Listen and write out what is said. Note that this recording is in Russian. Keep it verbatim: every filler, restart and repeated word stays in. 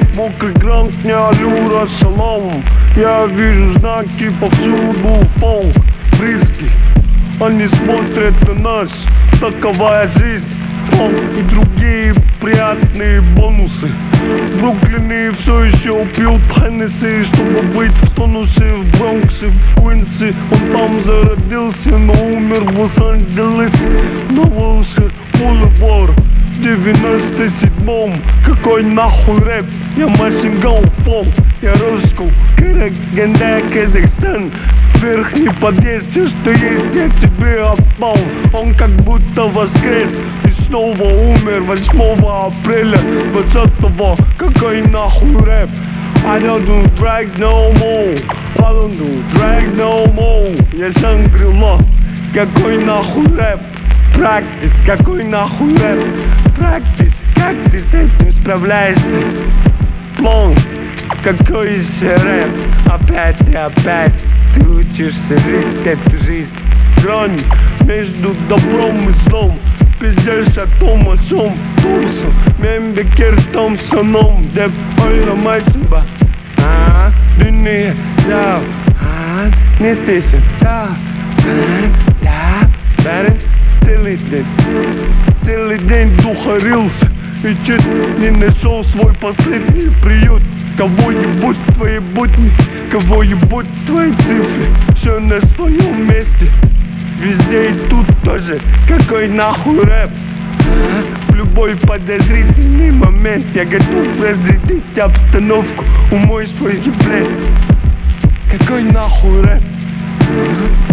Мокрый грант, не аллюра шалом. Я вижу знаки повсюду, фонг близкий. Они смотрят на нас, таковая жизнь. Фонг и другие приятные бонусы. В Бруклине все еще пьют Хеннесси, чтобы быть в тонусе. В Бронксе, в Куинсе, он там зародился, но умер в Лос-Анджелесе. На Уилшир Бульвар в девяносто седьмом. Какой нахуй рэп? Я Машинган Фонг. Я Рожков, Караганда, Казахстан. Верхний подъезд, все, что есть, я тебе отдал. Он как будто воскрес и снова умер восьмого апреля двадцатого. Какой нахуй рэп? I don't do drugs no more. I don't do drugs no more. Я Шангрила. Какой нахуй рэп? Practice, какой нахуй рэп? Practice, как ты с этим справляешься? План, какой еще рэп? Опять и опять ты учишься жить эту жизнь. Грань между добром и злом. Пиздешь о том, о сом Томсон, Мембекер Томсоном. Деп ойламайсың а дүние жау а не істейсің да я бәрін целый день целый день духарился и чуть не нашел свой последний приют. Кого ебут твои будни, кого ебут твои цифры. Все на своем месте, везде и тут тоже. Какой нахуй рэп? А? В любой подозрительный момент я готов разрядить обстановку. Умой свой еблет. Какой нахуй рэп? А?